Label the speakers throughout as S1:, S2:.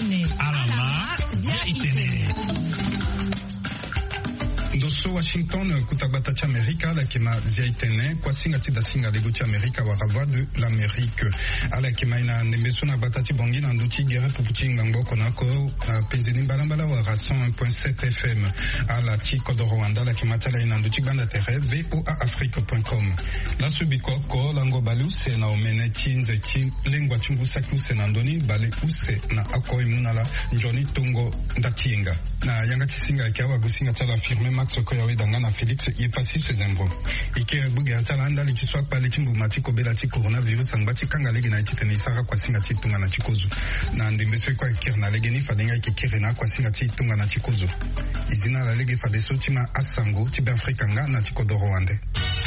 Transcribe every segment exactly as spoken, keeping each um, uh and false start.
S1: itene.
S2: Alama zia itene.
S3: Doso Washington kutabata cha Amerika la kima zia itene kwa singa tida singa lego cha Amerika wa voix de l'Amérique ala kima ina nembeso na batati bongi na nduti gera pupuchi ngamboko nako penzeni mbalambala wa cent un point sept F M ala chiko do Rwanda la kima tala ina nduti ganda tere v o a afrique point com la subiko ko lango balu se na omene chinze chi lengwa chungu saku se na ndoni bale use na ako imunala njoni tungo ndatinga na yanga tisinga kyawa gusinga tala firme Max Koyawe dangana Felix yepasi sezembo ike buge atala anda litiswa pa litimbu matiko bela ti coronavirus angbati kanga legi na itene isaka kwa singa ti tunga na chikozu na ndembeso kwa kirna legi ni fadenga ike kirena kwa singa ti tunga na chikozu izina la legi fadeso tima asango tibe Afrika nga na chikodo Rwanda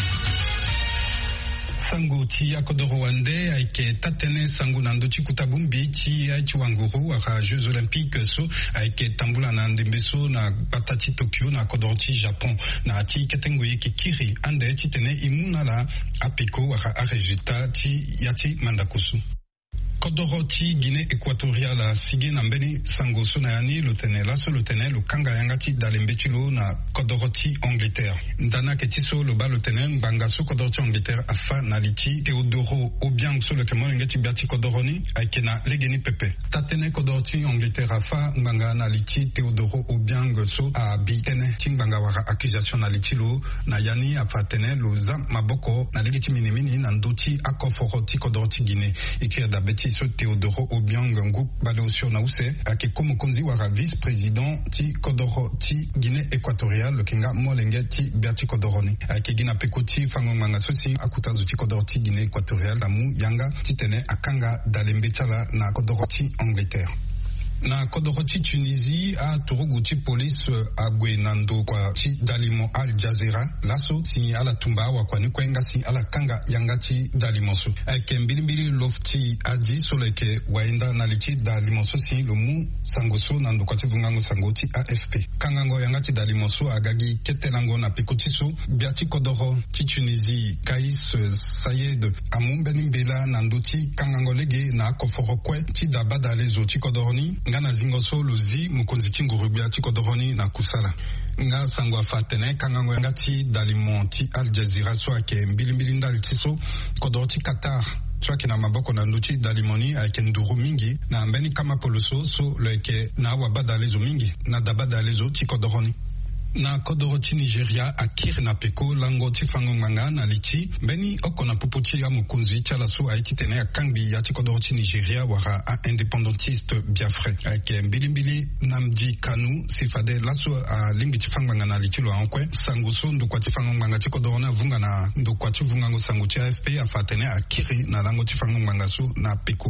S3: sango ti yakodo Rwanda aike tatene sango nando ti kutabumbi ti aiti wanguru aka Jeux Olympiques so aike tambula na ndembeso na batati Tokyo na kodoro ti Japon na ti ketengo yeki kiri ande ti tene imuna la apiko aka a resultat ti yati mandakusu kodoro ti Guinée équatoriale sige na mbeni sango so na yani lutene laso lutene lukanga yanga ti dalembe ti lo na kodoro ti Angleterre ndana ke ti so lo ba lutene mbanga so kodoro ti Angleterre afa na li ti Teodoro Obiang so lo ke molenge ti bia ti kodoro ni ayeke na legeni pepe tatene kodoro ti Angleterre afa mbanga na li ti Teodoro Obiang so abi tene ti mbanga wara accusation na li ti lo na yani afa tene lo za maboko na lege ti minimini na ndö ti akoforo ti kodoro ti Guinée ikiri dabe ti so Teodoro Obiang ngu bale osio na use ake komo konzi wara vice-président ti kodoro ti Guinée équatoriale kinga molenge ti bia ti kodoro ni ake gina peko ti fango manga so si akutazu ti kodoro ti Guinée équatoriale amu yanga ti tene akanga dalembe tala na kodoro ti Angleterre na kodoro ti Tunisie a turugu ti police agwe nando kwa ti dalimo Al Jazeera laso si ala tumba wa kwa ni kwenga si ala kanga yanga ti dalimo so ake mbilimbili lof ti aji soleke waenda na li ti dalimo so si lo mu sango so nando kwa ti vungango sango ti A F P kangango yanga ti dalimo so agagi ketelango na piko ti so bia ti kodoro ti Tunisie Kais Sayed amumbeni mbela nando ti kangango lege na akoforo kwe ti dabada lezo ti kodoro ni ngana zingo so lozi mukonzi ti ngurubia ti kodoroni na kusala nga sango afatene kangango yanga ti dalimo ti Al Jazeera so ake mbilimbili ndali ti so kodoro ti Qatar so ake na maboko na ndu ti dalimoni ayeke nduru mingi na mbeni kama polo so so lo yeke na awabada lezo mingi na dabada lezo ti kodoroni na kodoro ti Nigeria akiri na peko lango ti fango nganga na lichi mbeni oko na popo ti ya mokonzi ti ala so aiti tene akangbi ya ti kodoro ti Nigeria wara a indépendantiste Biafra ayeke mbilimbili Namdi Kanu si fade laso a lingbi ti fango nganga na lichi lo ankwe sango so ndokua ti fango nganga ti kodoro na vunga na ndokua ti vungango sango ti A F P afa tene akiri na lango ti fango nganga so na peko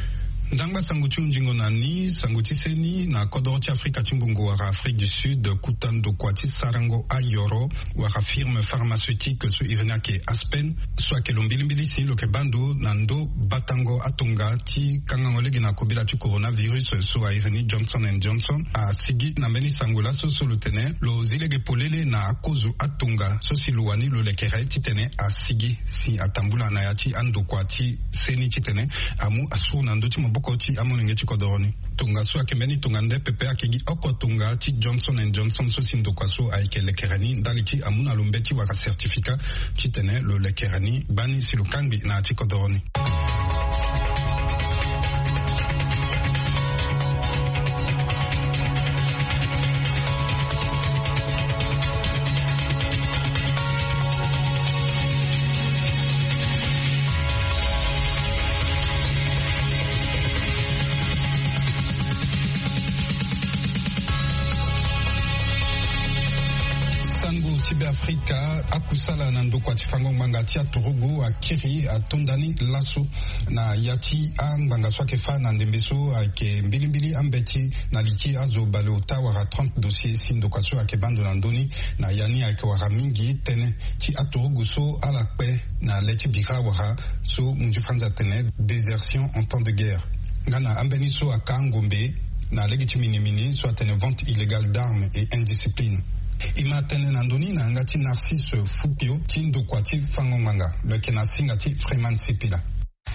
S3: ndanga sango ti unjingo na ni sango ti seni na kodoro ti Afrika ti mbungo wara Afrique du Sud kutando kwa ti sarango ayoro wara firme pharmaceutique so irena ke Aspen so ake lo mbilimbili si lo ke bando na ndo batango atonga ti kangango lege na kobela ti coronavirus so aireni Johnson and Johnson a sigi na mbeni sango la so so lo tene lo zilege polele na akozo atonga so si lo wani lo lekere ti tene a sigi si atambula na ya ti ando kwa ti seni ti tene amu asu na ndo ti boko ti amonenge ti kodoroni tunga so ake mbeni tunga nde pepe akegi oko tunga ti Johnson and Johnson so si ndokua so ayeke lekereni ndali ti amu na lo mbe ti wara certificat ti tene lo lekereni bani si lo kangbi na ti kodoroni Afrika akusala na ndokua ti fango ngbanga ti aturugu akiri atondani laso na yati a ngbanga so ayeke fa na ndembe so ayeke mbilimbili ambe ti na li ti azo bale ota wara trente dossier si ndokua so ayeke bando na ndöni na yani ayeke wara mingi tënë ti aturugu so ala kpe na le ti bira wara so mu nzi franza tene désertion en temps de guerre nga na ambeni so aka ngombe na lege ti minimini so atene vente illégale d'armes et indiscipline ima tene na ndöni na nga ti Narcisse Fupio ti ndokua ti fango ngbanga lo yeke na singa ti Freeman Sipila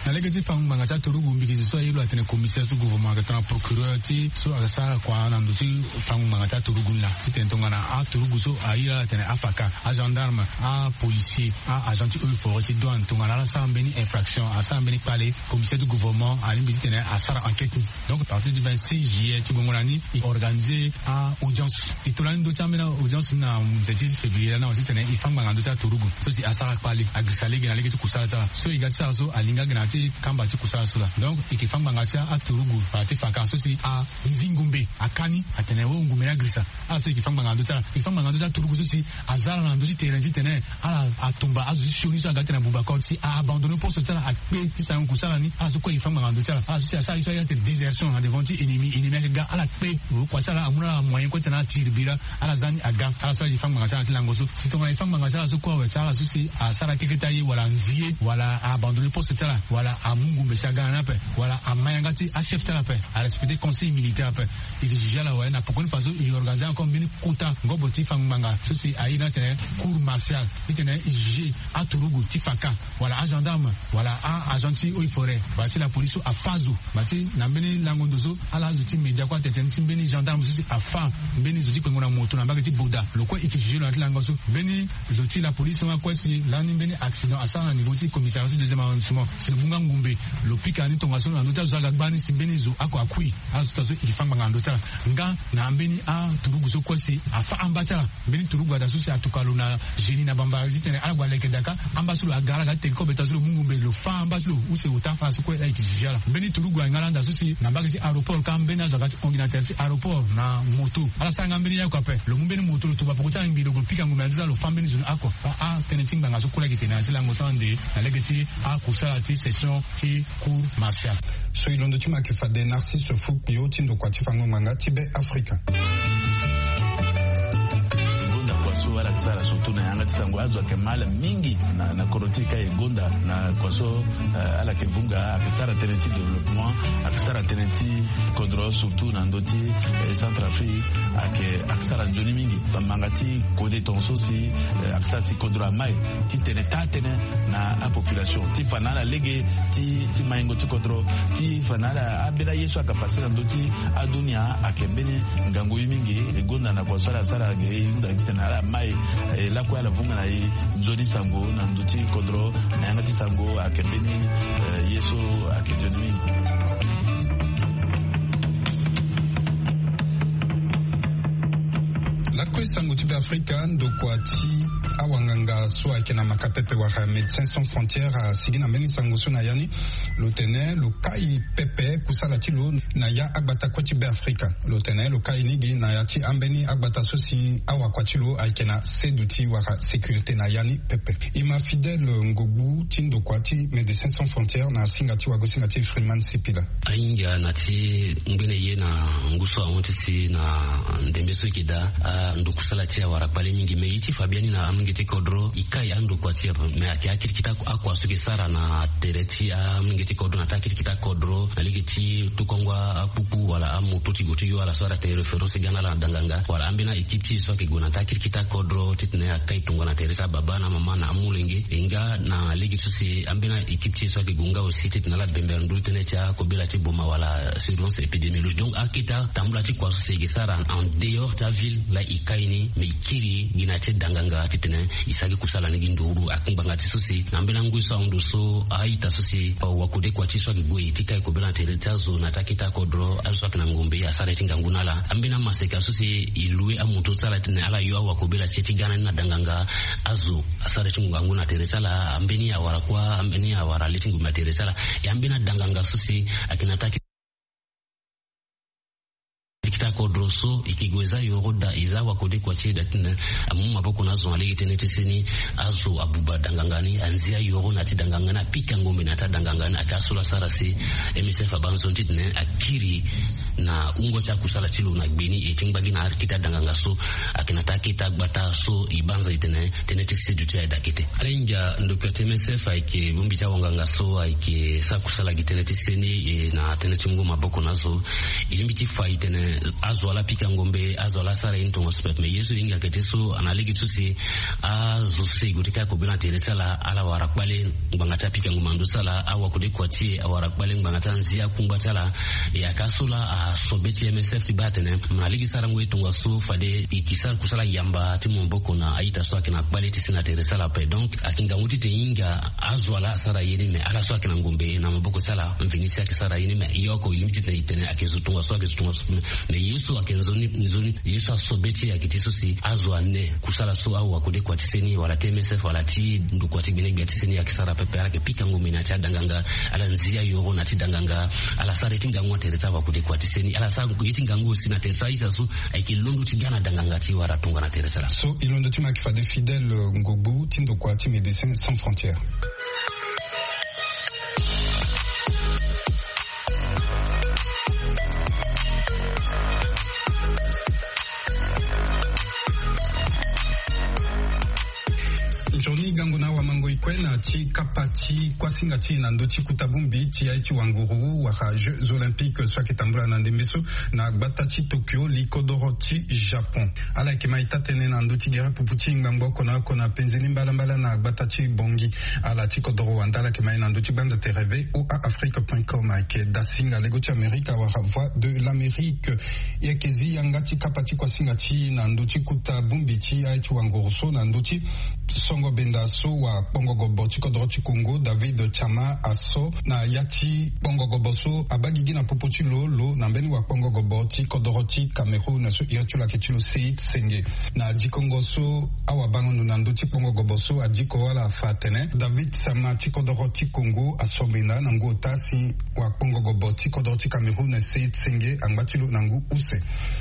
S1: na legati fang manga cha turu gumbi ki so yelo atene commissaire du gouvernement ka tan procureur ti so asa kwa na nduti fang manga cha turu gunla titentonga na a turu guso aira atene afaka a gendarme a policier a agent ti eufort ti douane tonga na sa mbeni infraction a sa mbeni parler commissaire du gouvernement a limbi tene a sara enquête donc à partir du vingt-six juillet ti gongolani i organiser a audience i tolani do chamena audience na dix février na aussi tene i fang manga ndo cha turu gu so si a sara parler a grisale gena legi ti kusala ta so i gatsa so alinga gena ti kamba ti kusala so la donc i ki fang manga cha a turu gu pa ti faka so si a nzingumbe akani atene wo ngumbe na grisa a so i ki fang manga ndo cha i fang manga ndo cha turu gu so si azara na ndo ti terrain ti tene ala atumba azu shoni so agatena bubakot si a abandonné pour ce temps a pe ti sa kusala ni a so ko i fang manga ndo cha a so si a sa iso ya te désertion a devant ti ennemi ennemi ga ala pe ko sala amuna moyen ko tena tirbira ala zani aga ala so i fang manga cha ti langoso si tonga i fang manga cha so ko we cha so si a sara keketa yi wala nzie wala a abandonné pour ce temps wala a mungumbe shaga na pe wala a mayangati a chef tala pe a respecter conseil militaire pe il juge la wa na pokoni faso i organiser encore mini kuta ngobo ti fang manga so si a ina tene cour martial tene i juge a turugu ti faka wala a gendarme wala a agent ti oi forêt ba ti la police a fazo ba ti na mbeni langondo so ala zo ti media kwa tete ti mbeni gendarme so si a fa mbeni zo ti pengona moto na ba ti boda lo ko i juge la langoso mbeni zo ti la police wa kwa si la ni mbeni accident asa na niveau ti commissariat du deuxième arrondissement c'est le munga ngumbe lo pika ni tonga so na nota zo gagbani si mbeni zo ako akui a zo tazo i fanga ngando ta nga na mbeni a turugu so kwa si a fa ambata mbeni turugu ada so si atukalo na jeni na bamba tene ala gwa leke daka ambasulo agara ga tenko betazulo mungumbe lo fa ambasulo use uta fa so ko e kijala mbeni turugu ngalanda so si na bagati aéroport ka mbeni azo ga ordinateur si aéroport na moto ala sanga mbeni ya ko pe lo mbeni moto lo tuba poko tanga mbilo go pika ngumbe aza lo fa mbeni zo ako a tene tinga ngaso kula kitena sila ngosande na legati a kusala ti session ti cour martial
S3: so ilondo ti makifa de Narcisse Fouque yo tindo kwa ti fango manga tibe Africa
S4: wala kisara surtout na yanga tisango azo ke mala mingi na na korotika e gonda na kwaso uh, ala ke bunga akisara tenenti développement akisara tenenti kodro surtout na ndoti e Centrafrique ake akisara njoni mingi bamangati kode tonso si uh, akisara si kodro mai ti teneta tene na a population ti fanala lege ti ti maingo ti kodro ti fanala abela yeso akapasira ndoti adunia akembeni ngango mingi e gonda na kwaso ala sara ge nda kitana mai e la kwa la vunga na i nzoni sango na nduti kodro na yanga ti sango akembeni uh, yeso akenjoni
S3: la kwe sango tibe Afrika ndo kwa ti awanganga so akena makapepe wa Médecins Sans Frontières a sigina mbeni sango so na yani lo tene lo kai pepe kusala ti lo na ya agbata kwa tibe Afrika lo tene lo kai nigi na ya ti ambeni agbata so si awa kwa ti lo akena seduti wa sécurité na yani pepe ima fidèle ngogbu tindo kwa ti Médecins Sans Frontières na singati wa gosingati Freeman Sipila
S5: ainga na ti ngene ye na nguso awonti si na ndembe so kida ndo kusala ti awara pale mingi me iti Fabiani na amngeti kodro ikai ando kwa ti me akiri kita akwa suke sara na tereti amngeti kodro na takiri kita kodro aligeti tukongwa apupu wala amutu tigoti wala sara te reference gana la danganga wala ambina ekipti so ke guna takiri kita kodro titne akai tungana teresa baba na mama na amulenge inga na ligi susi ambina ekipti so ke gunga ositi na la bembe ndu tene cha ko bila ti boma wala surveillance épidémiologique donc akita tambula ti kwa suke sara en dehors ta ville la ikaini me ikiri gina te danganga titne isagi kusala ni ginduru akumbanga ti susi nambela ngui so ndo so aita susi wakude kwa ti so gwe tikai ko bela tereta zo na takita kodro aso kana ngombe ya sare tinga ngunala ambina maseka susi ilue amuto tsala tine ala yo wakobela ti tigana na danganga azo asare tinga nguna tereta la ambeni ya warakwa ambeni ya warali tinga matereta la yambina danganga susi akina taki kita kodroso ikigweza yoroda izawa kode kwa cheda tina amuma boko nazo alege tenete seni azo abuba dangangani anzia yoro na ti dangangana pika ngombe na ta dangangana akasula sarasi M S F abanzo titne akiri na ungo cha kusala chilo na gbeni e tingbagi na arkita danganga so akina takita gbata so ibanza itene tene tisi dutu ya dakite alinja nduko T M S F aike bumbi cha wanganga so aike sa kusala gitene tisi ni na tene timungo maboko nazo ilimbiti fa itene azwala pika ngombe azwala sara into hospital me yesu inga keteso analigi tusi azuse gutika ko bina tere sala ala warakbale ngangata pika ngumandu sala awa kudekwati awarakbale ngangata nzia kumbatala ya kasula a sobeti M S F tibatene maligi sara ngwetu ngaso fade ikisar kusala yamba timu mboko na aita so akina quality sina tere sala pe donc akinga nguti te inga azwala sara yini me ala so akina ngombe na mboko sala mvinisi akisara yini me yoko limiti te itene akizutunga so akizutunga me yesu akenzoni nizoni yesu asobeti akitiso si azwane kusala so au akudekwati seni wala T M S F wala ti ndukwati bine biati seni akisara pepe ala pika ngombe na cha danganga ala nzia yoro na ti danganga ala sare tinga ngote reta wa kudekwati seni ala sa yitinga ngo sina teresa isa so aikilundu tigana danganga ti wara tunga na teresa
S3: so ilondo tima kifa de fidèle ngobu tindo kwati Médecins Sans Frontières. Johnny Gangona wa mango ikwena ti kapati kwa singa ti na ndoti kutabumbi ti aiti wanguru wa Jeux Olympiques soit kitambula na ndembeso na gbatachi Tokyo likodoro ti Japon ala kema itatene na ndoti gere puputi ngambo kona kona penzeli mbala mbala na gbatachi bongi ala ti kodoro wandala kema na ndoti banda te rêver ou à afrique point com ke dasinga legoti Amerika wa voix de l'Amérique yekezi yangati kapati kwa singa ti na ndoti kutabumbi ti aiti wanguru so na ndoti songo benda so wa Bongo Gobo Chikodoro Chikongo David Chama aso na yati Bongo Gobo so abagigi na popoti lo lo na mbeni wa Bongo Gobo Chikodoro Chi Cameroun so iratu la ketulu Seit Senge na Jikongo so awa bango na ndoti Bongo Gobo so adiko wala fatene David Chama Chikodoro Chikongo aso benda na ngo tasi wa Bongo Gobo Chikodoro Chi Cameroun Seit Senge angbatulu nangu use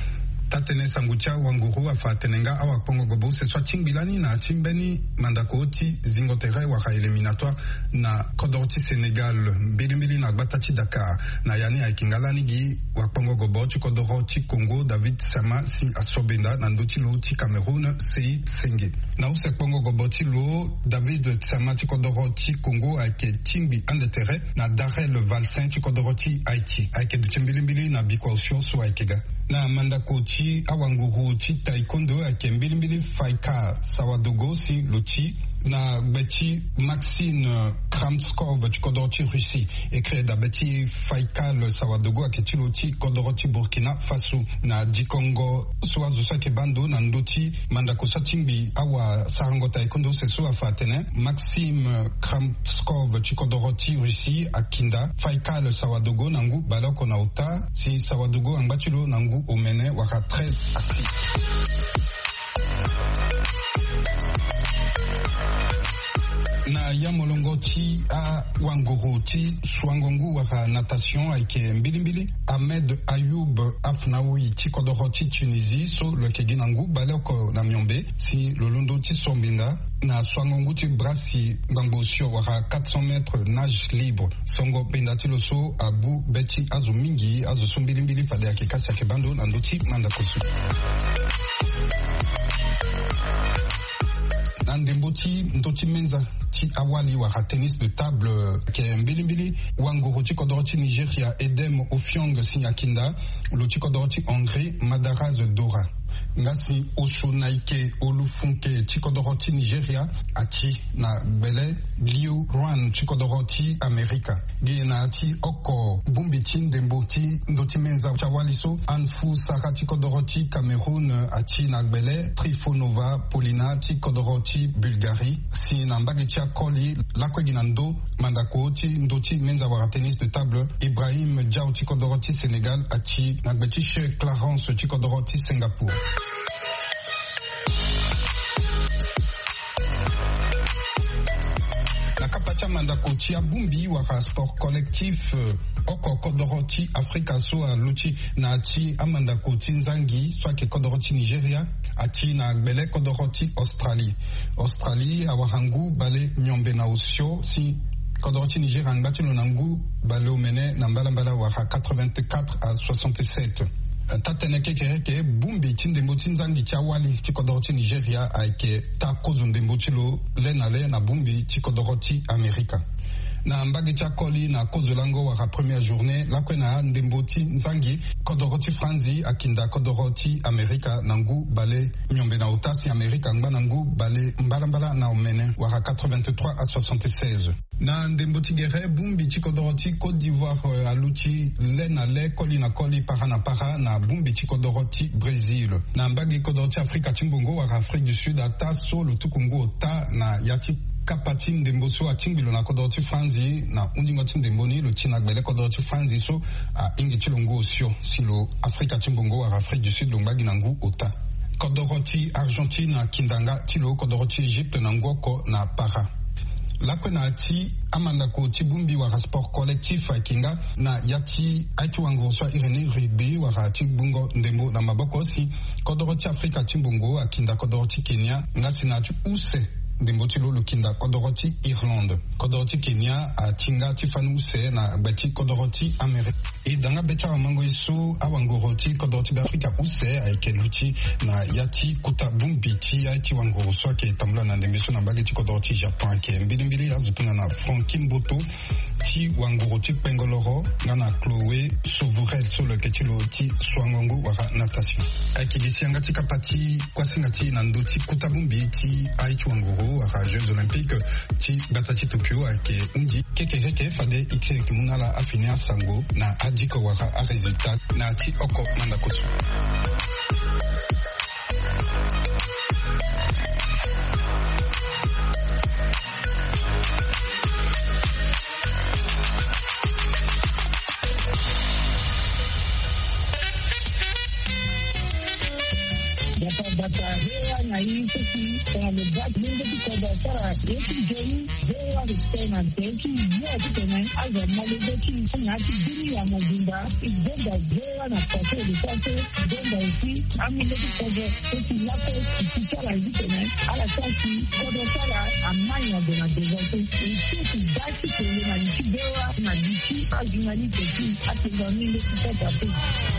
S3: tatene sangucha wanguru afatenenga awa Bongo Gobo se soit chingbilani na chimbeni mandakoti zingotere wa eliminatoire na kodorti Senegal mbilimbili na gbatachi Dakar na yani aikingalani gi wa Bongo Gobo chikodoroti Congo David Sama si asobenda na ndoti lo ti Cameroun Seit Senge na use Bongo Gobo ti lo David Sama chikodoroti Congo aike chingbi andetere na Darel Valsin chikodoroti Haiti aike chimbilimbili na bikwasio so aikega na mandakoti awanguru ti taekwondo ake mbilimbili Faika Sawadogo si luchi na beti Maxine Kramskov chikodoroti Russie ekre da beti Faika Sawadogo ake ti luchi kodoroti Burkina Faso na Dikongo so azusa ke bando na ndoti mandako satimbi awa sarango taekwondo se so afatene Maxime Kramskov chikodoroti Russie akinda Faika Sawadogo nangu baloko na uta si Sawadogo angbatilo nangu omene waka treize à six. Na ya molongo ti a wanguru ti swangongu waka natation aike mbilimbili Ahmed Ayoub Afnaoui ti kodoro ti Tunisie so le keginangu baloko na myombe si lolundo ti sombinda na swangongu ti brasi ngambosio waka quatre cents mètres nage libre songo penda ti loso abu beti azu mingi azu so mbilimbili fade ake kasi ake bando na ndoti mandakosu Ndemboti ndoti menza ti awali wa tennis de table ke mbilimbili wanguru ti kodoroti Nigeria Edem Ofiong Sinyakinda lo ti kodoroti André Madaraz Dora ngasi oshonaike olufunke chikodoroti Nigeria ati na bele Liu Ruan chikodoroti Amerika gena ati oko bumbiti ndemboti ndoti menza chawaliso anfu saka chikodoroti Cameroun ati na bele Trifonova Polina chikodoroti Bulgarie si na mbage cha koli lakwe ginando mandako ti ndoti menza wa tennis de table Ibrahim Diaw chikodoroti Senegal ati na beti Sheikh Clarence chikodoroti Singapour. Mandako ti abumbi waka sport collectif oko kodoroti Afrika so a luchi na ti amandako ti nzangi swake kodoroti Nigeria ati na gbele kodoroti Australie Australie awahangu bale nyombe na osio si Kodoroti Niger Angbati Lonangu Balomene Nambalambala Wara quatre-vingt-quatre à soixante-sept. Tateneke Kereke Bumbi Tindembo Tinzangi Tiawali Tikodoroti Nigeria Aike Takozo Ndembo Tilo Lenale na Bumbi Tikodoroti Amerika. Na mbagi tia koli na kozolango wara première journée la kwena ndemboti nzangi Kodoroti Franzi akinda Kodoroti Amerika nangu bale nyombe na utasi Amerika ngba nangu bale mbalambala na omene wara quatre-vingt-trois à soixante-seize. Na ndemboti gere bumbi Tikodoroti Côte d'Ivoire aluti lena le koli na koli para na para na bumbi Tikodoroti Brésil. Na mbagi Kodoroti Afrika Timbongo wara Afrique du Sud ata solo tukungu ota na yati kapati ndembo so atingilo na Kodoroti Franzi na undingo tindemboni lo tina gbele Kodoroti Franzi so a ingi tilongo osio silo Afrika Timbongo wa Afrique du Sud lombagi nangu ota. Kodoroti Argentine kindanga tilo Kodoroti Egypte nangoko na para. Lakwena ati amandako tibumbi wara sport collectif kinga na yati aiti wango so Irene Rugby wara tibungo ndembo na maboko si Kodoroti Afrika Timbongo akinda Kodoroti Kenya ngasina ati use Ndembotilo Lukinda Kodoroti Irlande. Kodoroti Kenya a Tinga Tifanu Use na Beti Kodoroti Amerika. Et dans la Beta Amango Iso Awangoroti Kodoroti Afrika Use aike luti na Yati Kuta Bumbiti Aiti Wangoro so ke tambla na Ndembeso na Bageti Kodoroti Japon ke mbilimbili azutuna na Frankie Mboto ti Wangoroti Pengoloro na Chloé Sauvurel so le ketilo ti Swangongo wara natation. Aike gisianga tika pati kwasingati na ndoti Kuta Bumbiti Aiti Wangoro à Jeux Olympiques ti batati Tokyo ake undi kekereke fade ike kimunala afinia sango na adiko wara a resultat na ti oko mandakoso.
S6: Na hii sisi le bac mingi tukoda sara yetu jeni zewa ristena teki yetu tena aza malezeki na tibini ya mazinda igenda zewa na pase de pase genda usi amile tukoda teki lapo tukichara hivi tena ala kasi koda sara amanya de na devote usi basi kwenye na nchibewa na dichi ajinali teki atingamile tukoda teki.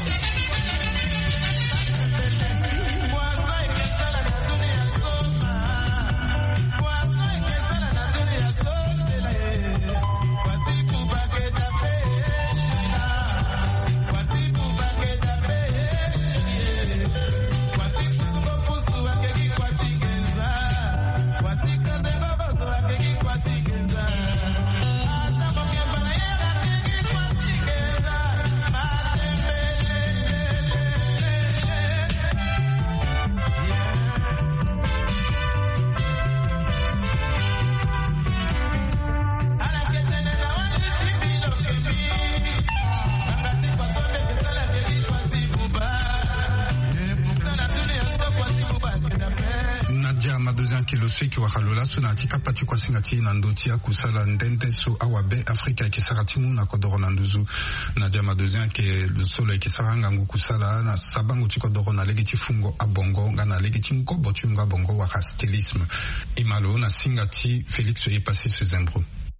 S3: Seki wa halola so na tika pati kwa singati na ndoti ya kusala ndende so awabe Afrika ikisaratimu na kodoro na nduzu na jama dozien ke solo ikisaranga ngu kusala na sabangu tiko doro na legiti fungo abongo nga na legiti mkobo chunga abongo waka stylisme imalo na singati Félix Epasi Sezembro.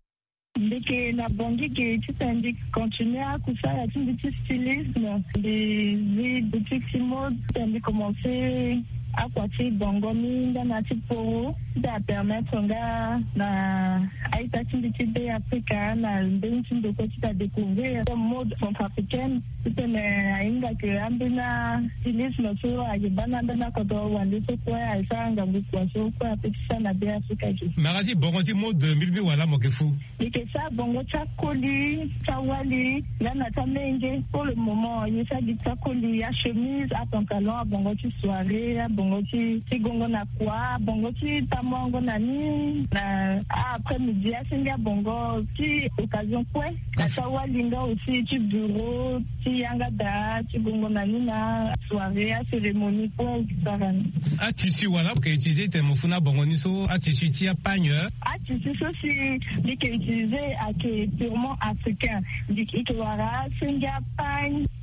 S6: Ndeke na bongi ke titandi continuer à kusala ya tindi stylisme des boutiques mode tandi commencer à quoi bongo minda na tipo da permettre nga na aita tindi tibe Afrika na ndinti ndoko tita découvrir le mode centrafricaine tene ainda ke ambina stylisme so ajibana ndana kodo wande so kwa aisanga mbukwa so kwa petisa na be Afrika ki
S2: marati bongo ti mode milmi wala mokefu
S6: ike sa bongo chakoli chawali lana tamenge pour le moment il s'agit de chakoli ya chemise à pantalon bongo ti soirée bongo ti ti gongo na kwa bongo ti tamongo na ni na après midi ya singa bongo ti occasion kwe na chawali nga aussi ti bureau ti yanga da ti gongo na ni na soirée ya cérémonie pour sarani
S2: a tissu wala que utiliser te mofuna bongo ni so a tissu ti a pagne
S6: a tissu so si li que utiliser a que purement africain di ki wara singa pagne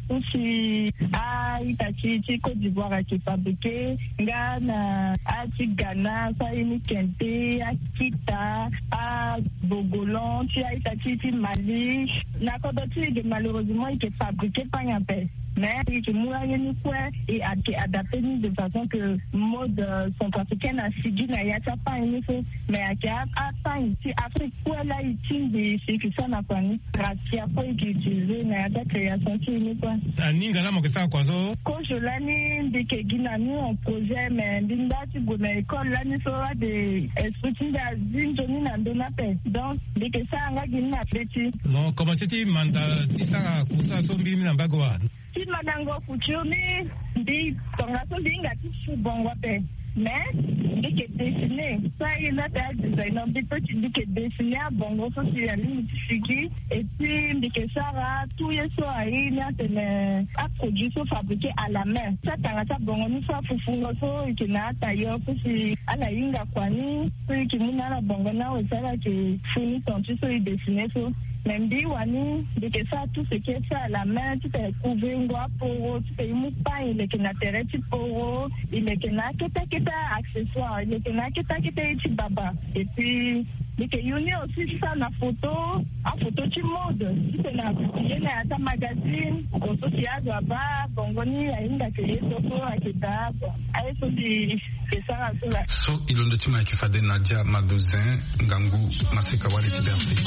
S6: aussi à Itachi Côte d'Ivoire qui fabriqué Ghana à Ghana ça une Kente à Kita à Bogolon tu à Itachi Mali la Côte malheureusement il est fabriqué par un père mais il est moyen et adapté de façon que mode centrafricaine a suivi na ya pas une mais à à pas ici Afrique pour là il des sécurité na quoi ni racia pour utiliser na ya création qui ni quoi
S2: aninga la mokesa kwazo
S6: ko jolani ndike gina ni on projet mais ndati gona école là ni so de esprit da zinjo ni na ndona pe donc ndike ça nga gina petit
S2: non comment c'était mandat tisa kusa so mbili na bagwa
S6: si madango fuchumi ndi tongaso ndinga tifu bongwa pe mais dès que dessiné ça il a des designer des petits dès que dessiné à bongo ça c'est la ligne figure et puis dès que ça va tout y soit il y a des à produit sont fabriqués à la main ça t'as ça bongo nous ça fufungo so et que na tailleur c'est à la inga kwani c'est que nous na la bongo na ça là que fini ton tu sais dessiner so même dit wani dès que ça tout ce qui est fait à la main tu peux trouver un gros pour tu peux y pas il est que na terre tu pour il est que na que accessoire il était là qui t'a qui t'a baba et puis mais que y a aussi ça la photo en photo du mode c'est là il y a un magazine au social baba bongoni ainda que les photos à kita ay so di que ça là
S3: so ilondo tima ki fade Nadia Madozin Ngangu Masika wale tiberté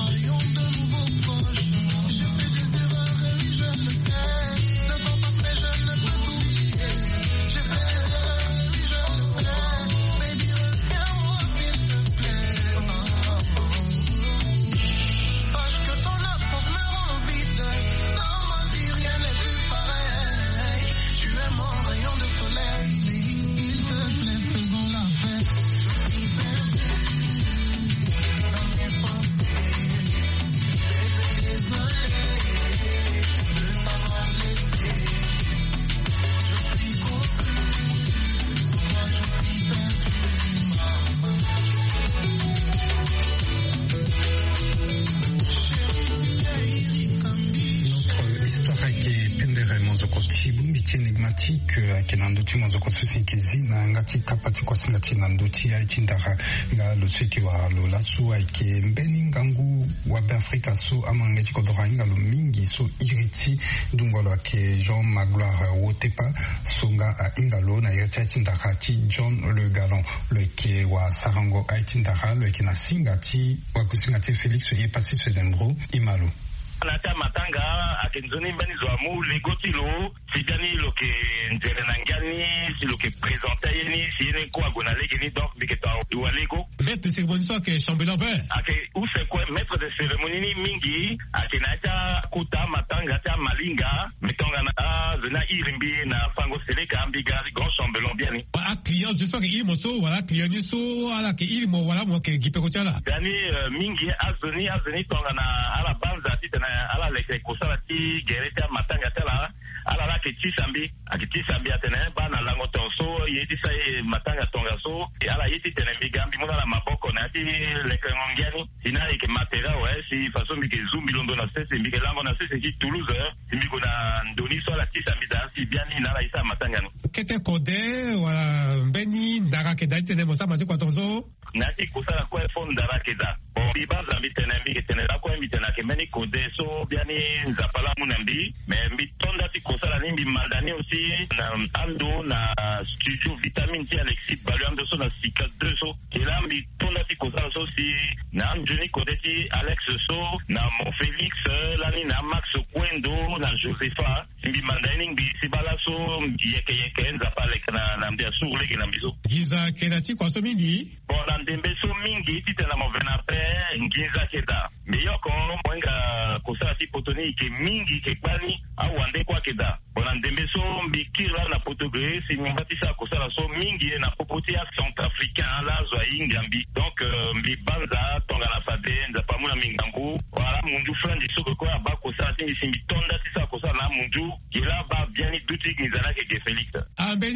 S3: kenanduti mwanzo kwa susinkizi na ngati kapati kwa singati nanduti ya itindara nga lutsiki wa lolasu wa ike mbeni ngangu wa Afrika so amangeti kodora nga lumingi so iriti dungolo ake Jean Magloire Wotepa songa a ingalo na iriti itindara ti John Le Galon le ke wa Sarango a itindara le ke na singati wa kusingati Felix ye pasi sezembro imalo
S7: Nata matanga akenzoni mbani zwamu legoti lo sidani lo ke njere nangani si lo ke présenter yeni si yeni ko agona legeni donc biketa wa lego
S2: maître de cérémonie soit que chambellan père
S7: ake ou c'est quoi maître de cérémonie mingi akenata kuta matanga ta malinga metonga na zena irimbi na fango seleka ambiga grand chambellan bien
S2: a client je sais que il moso voilà client ni so ala ke il mo voilà mo ke gipeko chala
S7: dani mingi azoni azoni tonga na ala banza titana ala leke kusala ti gereta matanga tela ala la ke tisambi akitisambi atene bana lango tonso yeti sai matanga tonga so ala yeti tene migambi mona la maboko na ti leke ngongiani ina ke matera ouais si façon mi ke zumbi londo na sese mi ke lango na sese ki Toulouse mi ko na ndoni so la tisambi da si bien ina la isa matanga no
S2: kete kode wala beni ndara ke daite ne mosa mati kwa tonso
S7: nati kusala kwa fondara ke da bon bibanza mi tene mi ke tene la kwa mi tene ke meni kode so biani nzapala munambi me mbi tonda ti kosala ni mbi maldani aussi na ando na studio vitamine ti Alexis Balu ando so na sika deux so ela mbi tonda ti kosala so si na Anjoni kode ti Alex so na mon Félix lani na Max Kwendo na Josepha mbi maldani mbi sibala so yeke yeke nzapala na na mbi asule ke na mbiso
S2: giza kena ti kwa so mingi
S7: bon na ndembe so mingi ti tena mo vena pre ngiza keda me yoko mwenga kosala ti potoni ke mingi ke kwani au ande kwa keda bona ndembe so mbikira na potogre si mbati sa kosala so mingi na popoti ya centrafricain la zwa ingambi donc mbi banza tonga na fade nda pamuna mingangu wala mundu frandi soko ko ba kosala ti simbi tonda ti sa kosala na mundu kila ba biani duti nizala ke Felix
S2: ambeni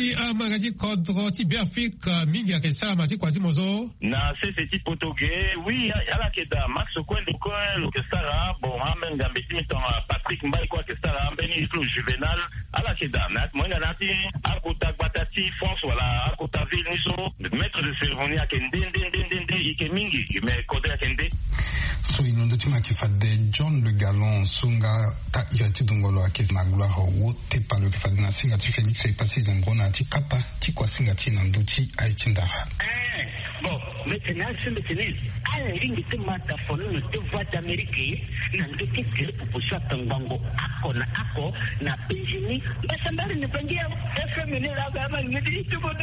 S2: Merci à Magadi Kodro, Tibiafik, Mingi Kessa, Mati Kwati Mozo.
S7: Na c'est ce type Portugais, oui, à la Keda, Max Coin de Coin, le Kestara, bon, Amen Gambiti, Patrick Mbaye, quoi, Kestara, Beni, Flou, Juvenal, à la Keda, moi, Nati, Akota Batati, France, voilà, Akota Vilniso, maître de cérémonie à Kende, Dende, Ike Mingi, mais Kodé à Kende.
S3: So inondotima kifade John Le Gallon sunga ta irati dongolo akez magula ho wote pa le kifade na singa tu Félix e passé zambona ti kapa ti kwa singa ti nanduti aichindara.
S8: Eh bon maintenant c'est maintenant ala ringi te mata fono no te voix d'Amérique nanduti kile pupusa tangango ako na ako na penjini basambari ni pangia F M ni la gama ni ndi tu bodo.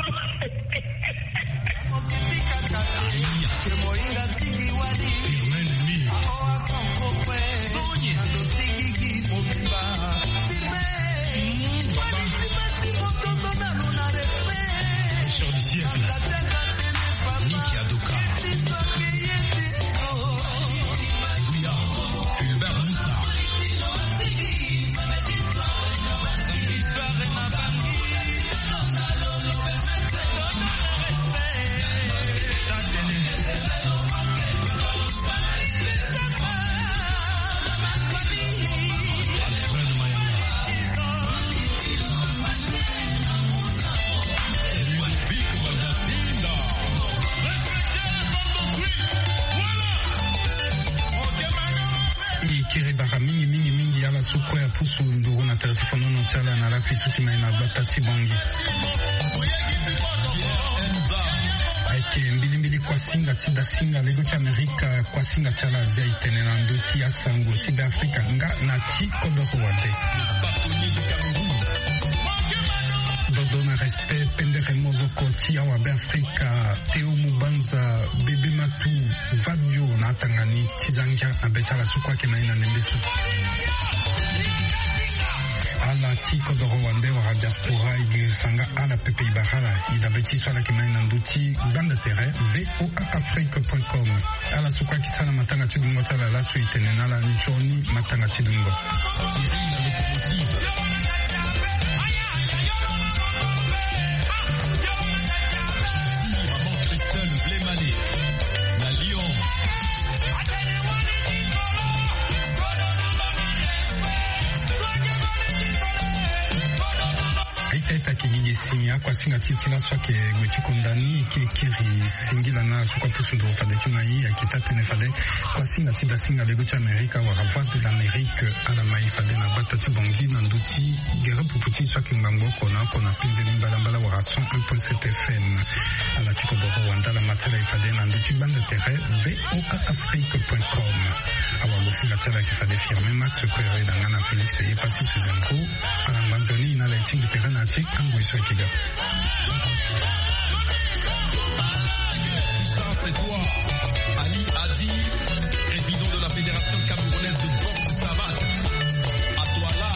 S3: Singa tida singa lego cha Amerika kwa singa cha Asia itenena nduti ya sango tida Afrika nga na ti kodoko wade dodona respect pendere mozo koti awa be Afrika Teo Mubanza bebe matu vadio na tangani tizanja abetala sukwa kena ina nembesu ala tiko do Rwanda wa diaspora ige sanga ala pepe ibahala idabeti swala kimaina nduti bande terre voa afrique point com ala sukwa kisana matanga tidungo tala la suite nenala njoni matanga tidungo sinya kwa singa titila swake gweti kondani kiri singila na sukwa pusundu fade timai ya kitate ne fade kwa singa tida singa lego cha Amerika wa ravad de l'Amérique ala mai fade na batati bongi na nduti gere puputi swake ngambo kona kona pinde mbala mbala wa rason un point sept F M ala tiko do Rwanda la matela fade na nduti bande terre voa afrique point com awa bosinga tela ki fade firme max kwere da ngana Félix e passé sous un coup ala mbandoni na la tingi perana ti ango iso kiga.
S9: C'est toi, Ali Hadi, président de la Fédération camerounaise de boxe savate. À toi là.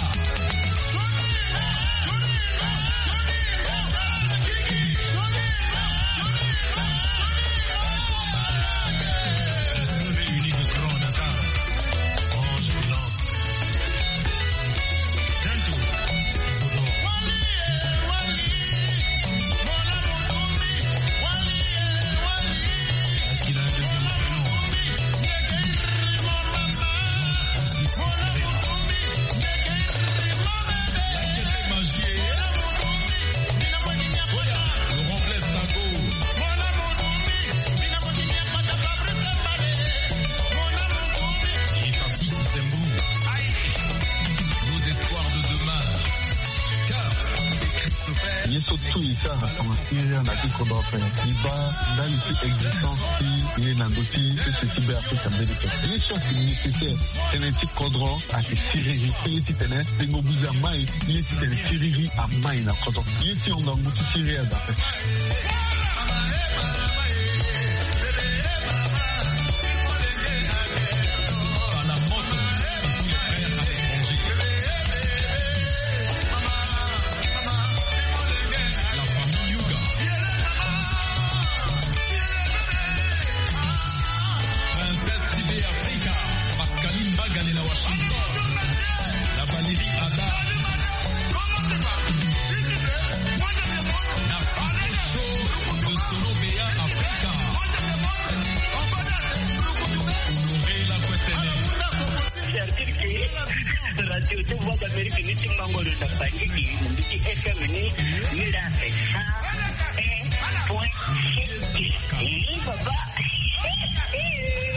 S10: na tiko dope iba ndani ci existence ci ye nandoti ce cyber afrique amérique les choses nécessaires tene ci kodro a ci siriri ye ci tene tengo buza mai ye ci tene siriri a mai na kodro ye ci on dangu ci siriri da fe
S9: La Valérie Ada.
S8: le tapandi di mbiti F M ni ni la fait ça et point c'est baba